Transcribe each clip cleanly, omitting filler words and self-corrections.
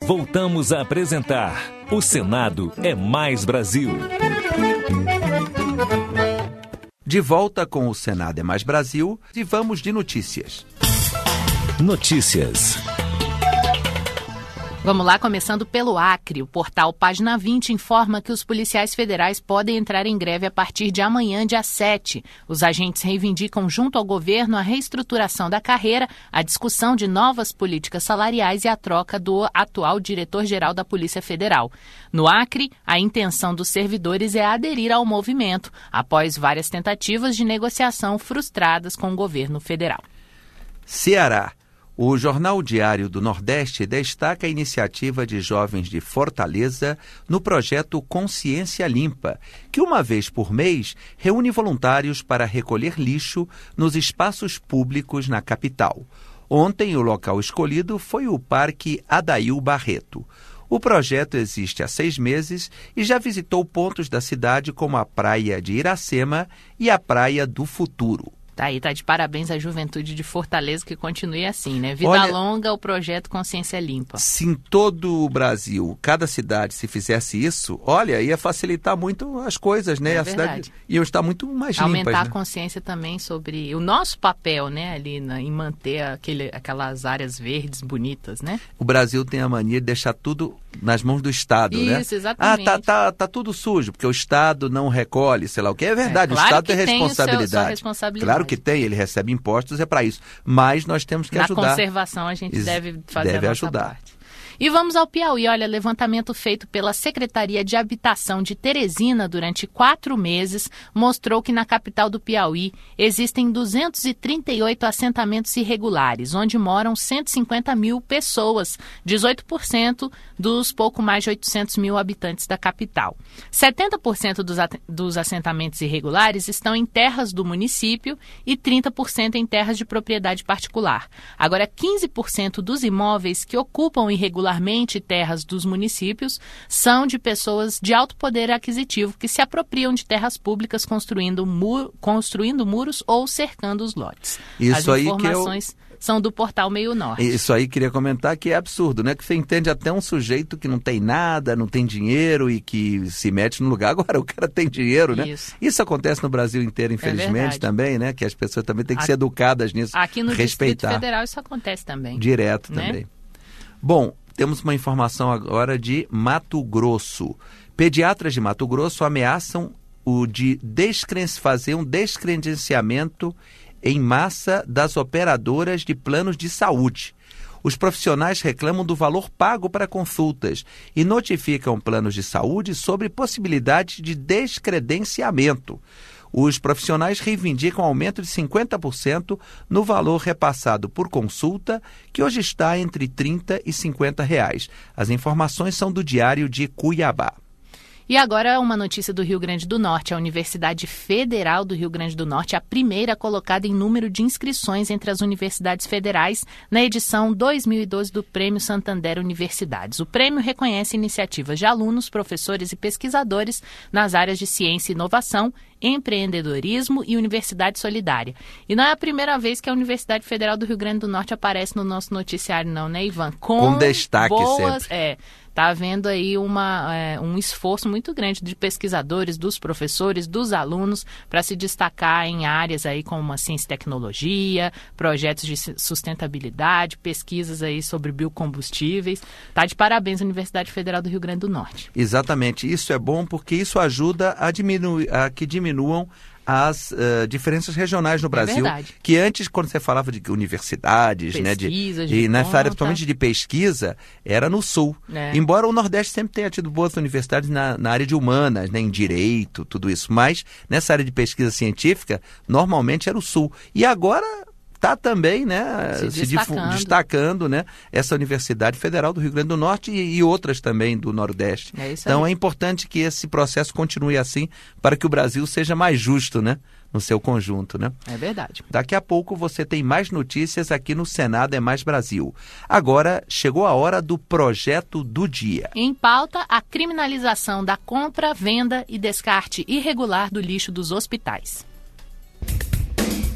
voltamos a apresentar O Senado é Mais Brasil. De volta com o Senado é Mais Brasil e vamos de notícias. Notícias. Vamos lá, começando pelo Acre. O portal Página 20 informa que os policiais federais podem entrar em greve a partir de amanhã, dia 7. Os agentes reivindicam junto ao governo a reestruturação da carreira, a discussão de novas políticas salariais e a troca do atual diretor-geral da Polícia Federal. No Acre, a intenção dos servidores é aderir ao movimento, após várias tentativas de negociação frustradas com o governo federal. Ceará. O Jornal Diário do Nordeste destaca a iniciativa de jovens de Fortaleza no projeto Consciência Limpa, que uma vez por mês reúne voluntários para recolher lixo nos espaços públicos na capital. Ontem, o local escolhido foi o Parque Adail Barreto. O projeto existe há 6 meses e já visitou pontos da cidade como a Praia de Iracema e a Praia do Futuro. Tá de parabéns à juventude de Fortaleza, que continue assim, né? Vida longa, o projeto Consciência Limpa. Se em todo o Brasil, cada cidade, se fizesse isso, ia facilitar muito as coisas, né? A cidade ia estar muito mais limpas. Aumentar né? a consciência também sobre o nosso papel, né? Ali em manter aquelas áreas verdes bonitas, né? O Brasil tem a mania de deixar tudo nas mãos do Estado, né? Isso, exatamente. Tá tudo sujo, porque o Estado não recolhe, sei lá o que. É verdade, claro, o Estado tem responsabilidade. Sua responsabilidade. Claro que tem, ele recebe impostos, é para isso. Mas nós temos que ajudar. Na conservação a gente deve fazer a nossa parte. E vamos ao Piauí. Levantamento feito pela Secretaria de Habitação de Teresina durante 4 meses mostrou que na capital do Piauí existem 238 assentamentos irregulares, onde moram 150 mil pessoas, 18% dos pouco mais de 800 mil habitantes da capital. 70% dos assentamentos irregulares estão em terras do município e 30% em terras de propriedade particular. Agora, 15% dos imóveis que ocupam irregularmente terras dos municípios são de pessoas de alto poder aquisitivo que se apropriam de terras públicas construindo muros ou cercando os lotes. Isso. As informações são do portal Meio Norte. Isso aí queria comentar que é absurdo, né? Que você entende até um sujeito que não tem nada, não tem dinheiro e que se mete no lugar. Agora o cara tem dinheiro, né? Isso acontece no Brasil inteiro, infelizmente, também, né? Que as pessoas também têm que ser educadas nisso. Aqui no Distrito Federal isso acontece também. Direto, né? Também. Bom, temos uma informação agora de Mato Grosso. Pediatras de Mato Grosso ameaçam fazer um descredenciamento em massa das operadoras de planos de saúde. Os profissionais reclamam do valor pago para consultas e notificam planos de saúde sobre possibilidades de descredenciamento. Os profissionais reivindicam aumento de 50% no valor repassado por consulta, que hoje está entre R$ 30 e R$ 50. As informações são do Diário de Cuiabá. E agora uma notícia do Rio Grande do Norte. A Universidade Federal do Rio Grande do Norte é a primeira colocada em número de inscrições entre as universidades federais na edição 2012 do Prêmio Santander Universidades. O prêmio reconhece iniciativas de alunos, professores e pesquisadores nas áreas de ciência e inovação, empreendedorismo e universidade solidária. E não é a primeira vez que a Universidade Federal do Rio Grande do Norte aparece no nosso noticiário, não, né, Ivan? Com destaque sempre. Está havendo aí um esforço muito grande de pesquisadores, dos professores, dos alunos, para se destacar em áreas aí como a ciência e tecnologia, projetos de sustentabilidade, pesquisas aí sobre biocombustíveis. Está de parabéns a Universidade Federal do Rio Grande do Norte. Exatamente. Isso é bom porque isso ajuda a que diminuam as diferenças regionais no Brasil, que antes, quando você falava de universidades, pesquisa, e nessa área principalmente de pesquisa, era no Sul. Embora o Nordeste sempre tenha tido boas universidades na área de humanas, né, em direito, tudo isso, mas nessa área de pesquisa científica, normalmente era o Sul. E agora está também, né, se destacando, né, essa Universidade Federal do Rio Grande do Norte e outras também do Nordeste. Então é importante que esse processo continue assim para que o Brasil seja mais justo, né, no seu conjunto, né? É verdade. Daqui a pouco você tem mais notícias aqui no Senado é Mais Brasil. Agora chegou a hora do projeto do dia. Em pauta, a criminalização da compra, venda e descarte irregular do lixo dos hospitais.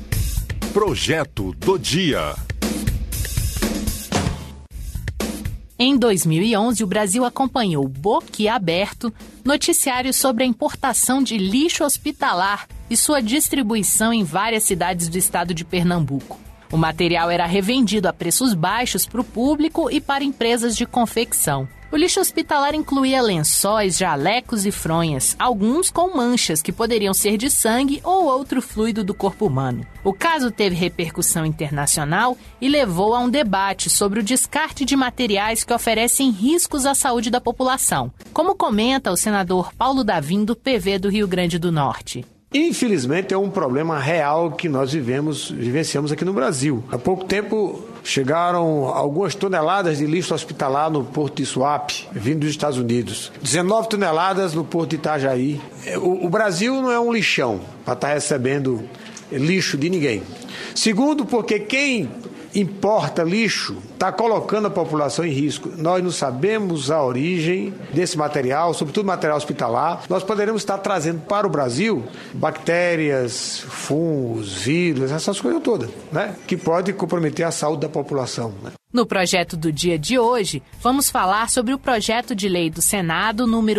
Projeto do dia. Em 2011, o Brasil acompanhou boquiaberto noticiários sobre a importação de lixo hospitalar e sua distribuição em várias cidades do estado de Pernambuco. O material era revendido a preços baixos para o público e para empresas de confecção. O lixo hospitalar incluía lençóis, jalecos e fronhas, alguns com manchas que poderiam ser de sangue ou outro fluido do corpo humano. O caso teve repercussão internacional e levou a um debate sobre o descarte de materiais que oferecem riscos à saúde da população, como comenta o senador Paulo Davim, do PV do Rio Grande do Norte. Infelizmente, é um problema real que nós vivenciamos aqui no Brasil. Há pouco tempo chegaram algumas toneladas de lixo hospitalar no Porto de Suape, vindo dos Estados Unidos. 19 toneladas no Porto de Itajaí. O Brasil não é um lixão para estar recebendo lixo de ninguém. Segundo, porque quem importa lixo está colocando a população em risco. Nós não sabemos a origem desse material, sobretudo material hospitalar. Nós poderemos estar trazendo para o Brasil bactérias, fungos, vírus, essas coisas todas, né? Que pode comprometer a saúde da população, né? No projeto do dia de hoje, vamos falar sobre o projeto de lei do Senado número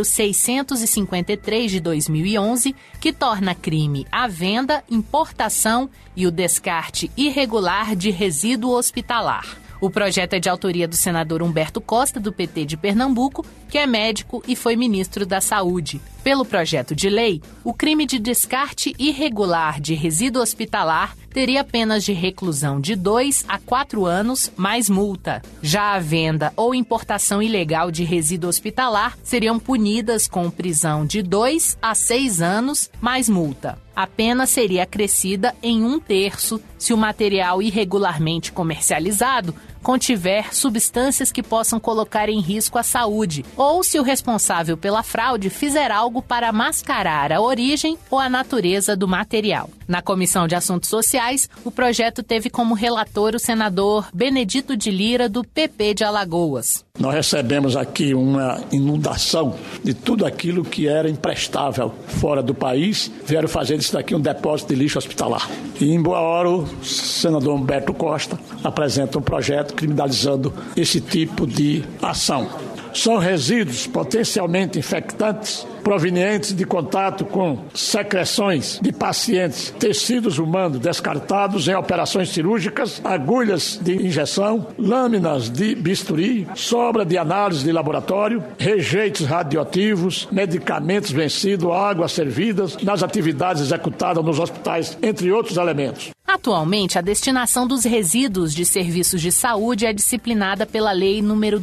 653 de 2011, que torna crime a venda, importação e o descarte irregular de resíduo hospitalar. O projeto é de autoria do senador Humberto Costa, do PT de Pernambuco, que é médico e foi ministro da Saúde. Pelo projeto de lei, o crime de descarte irregular de resíduo hospitalar teria penas de reclusão de 2 a 4 anos, mais multa. Já a venda ou importação ilegal de resíduo hospitalar seriam punidas com prisão de 2 a 6 anos, mais multa. A pena seria acrescida em 1/3 se o material irregularmente comercializado contiver substâncias que possam colocar em risco a saúde, ou se o responsável pela fraude fizer algo para mascarar a origem ou a natureza do material. Na Comissão de Assuntos Sociais, o projeto teve como relator o senador Benedito de Lira, do PP de Alagoas. Nós recebemos aqui uma inundação de tudo aquilo que era imprestável fora do país. Vieram fazer disso daqui um depósito de lixo hospitalar. E em boa hora o senador Humberto Costa apresenta um projeto criminalizando esse tipo de ação. São resíduos potencialmente infectantes provenientes de contato com secreções de pacientes, tecidos humanos descartados em operações cirúrgicas, agulhas de injeção, lâminas de bisturi, sobra de análise de laboratório, rejeitos radioativos, medicamentos vencidos, águas servidas nas atividades executadas nos hospitais, entre outros elementos. Atualmente, a destinação dos resíduos de serviços de saúde é disciplinada pela Lei nº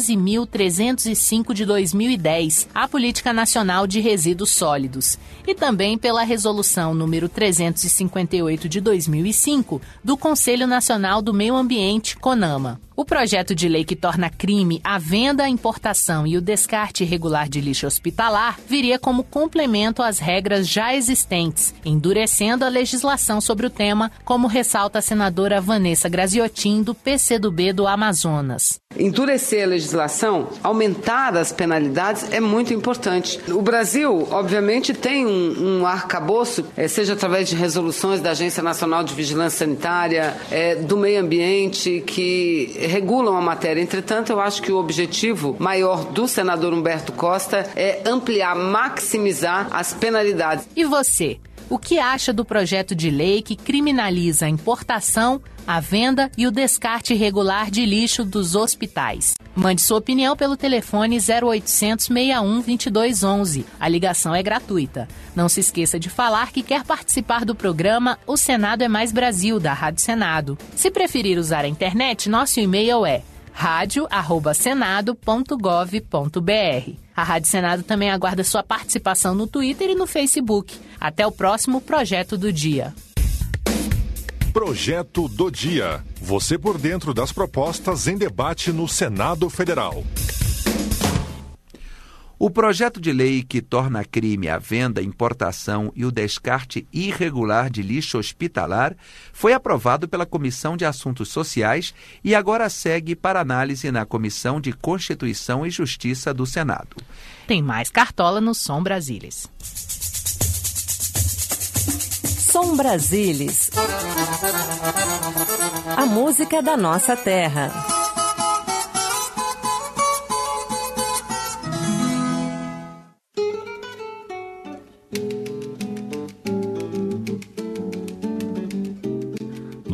12.305 de 2010, a Política Nacional de Resíduos Sólidos, e também pela Resolução nº 358 de 2005 do Conselho Nacional do Meio Ambiente, CONAMA. O projeto de lei que torna crime a venda, a importação e o descarte irregular de lixo hospitalar viria como complemento às regras já existentes, endurecendo a legislação sobre o tema, como ressalta a senadora Vanessa Graziotin, do PCdoB do Amazonas. Endurecer a legislação, aumentar as penalidades é muito importante. O Brasil, obviamente, tem um arcabouço, seja através de resoluções da Agência Nacional de Vigilância Sanitária, do meio ambiente, que regulam a matéria. Entretanto, eu acho que o objetivo maior do senador Humberto Costa é ampliar, maximizar as penalidades. E você? O que acha do projeto de lei que criminaliza a importação, a venda e o descarte irregular de lixo dos hospitais? Mande sua opinião pelo telefone 0800 61 2211. A ligação é gratuita. Não se esqueça de falar que quer participar do programa O Senado é Mais Brasil, da Rádio Senado. Se preferir usar a internet, nosso e-mail é radio@senado.gov.br. A Rádio Senado também aguarda sua participação no Twitter e no Facebook. Até o próximo Projeto do Dia. Projeto do Dia. Você por dentro das propostas em debate no Senado Federal. O projeto de lei que torna crime a venda, importação e o descarte irregular de lixo hospitalar foi aprovado pela Comissão de Assuntos Sociais e agora segue para análise na Comissão de Constituição e Justiça do Senado. Tem mais Cartola no Som Brasilis. Som Brasilis. A música da nossa terra.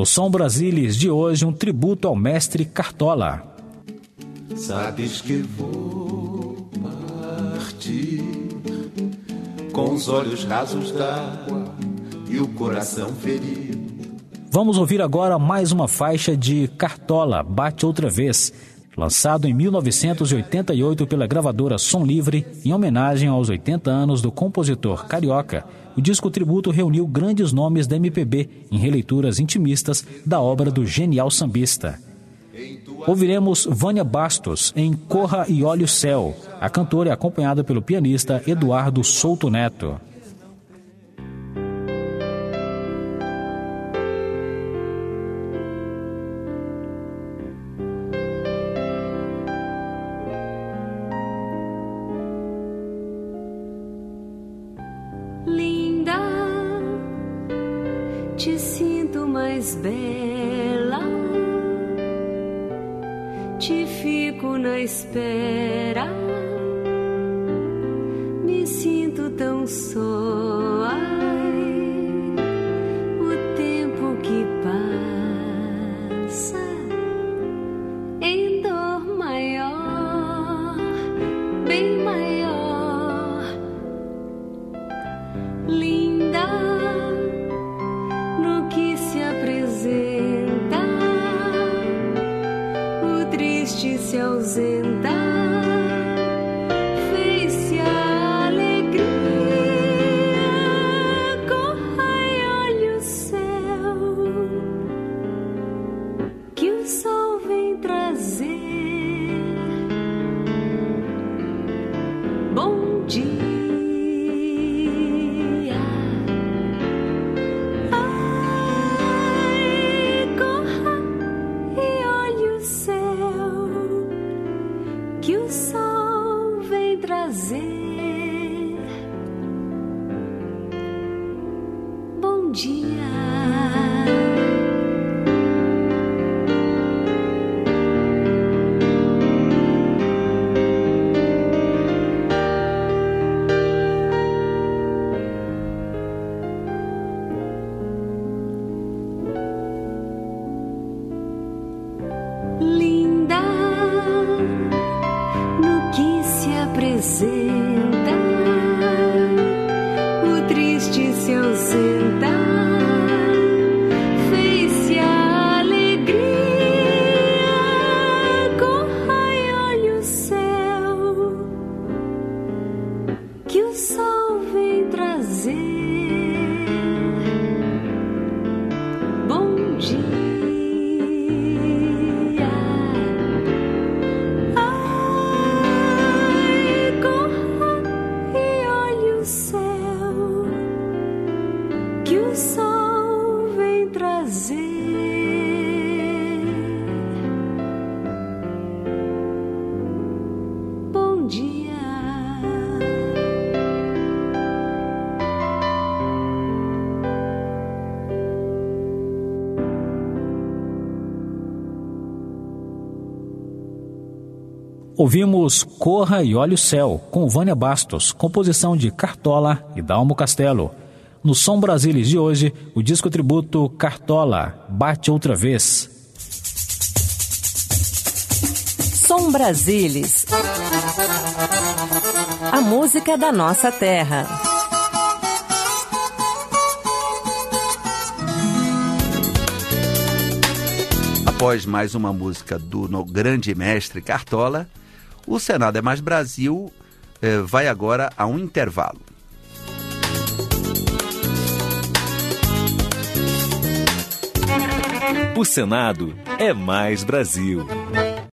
No Som Brasilis de hoje, um tributo ao mestre Cartola. Sabes que vou partir com os olhos rasos d'água e o coração ferido. Vamos ouvir agora mais uma faixa de Cartola, Bate Outra Vez, lançado em 1988 pela gravadora Som Livre, em homenagem aos 80 anos do compositor carioca. O disco tributo reuniu grandes nomes da MPB em releituras intimistas da obra do genial sambista. Ouviremos Vânia Bastos em Corra e Olhe o Céu. A cantora é acompanhada pelo pianista Eduardo Souto Neto. Linda, te sinto mais bela, te fico na espera, me sinto tão só. Ai, o tempo que passa em dor maior, bem maior. Linda, no que se apresenta, o triste se ausenta, fez-se a alegria. Corra e olhe o céu, que o sol vem trazer. Bom dia. Que o sol vem trazer. Bom dia. Linda, no que se apresenta, o triste se ausenta, fez-se a alegria. Corra e olhe o céu, que o sol vem trazer. Bom dia. Que o sol vem trazer. Bom dia. Ouvimos Corra e Olhe o Céu, com Vânia Bastos, composição de Cartola e Dalmo Castelo. No Som Brasilis de hoje, o disco tributo Cartola, Bate Outra Vez. Som Brasilis. A música da nossa terra. Após mais uma música do grande mestre Cartola, o Senado é Mais Brasil vai agora a um intervalo. O Senado é Mais Brasil.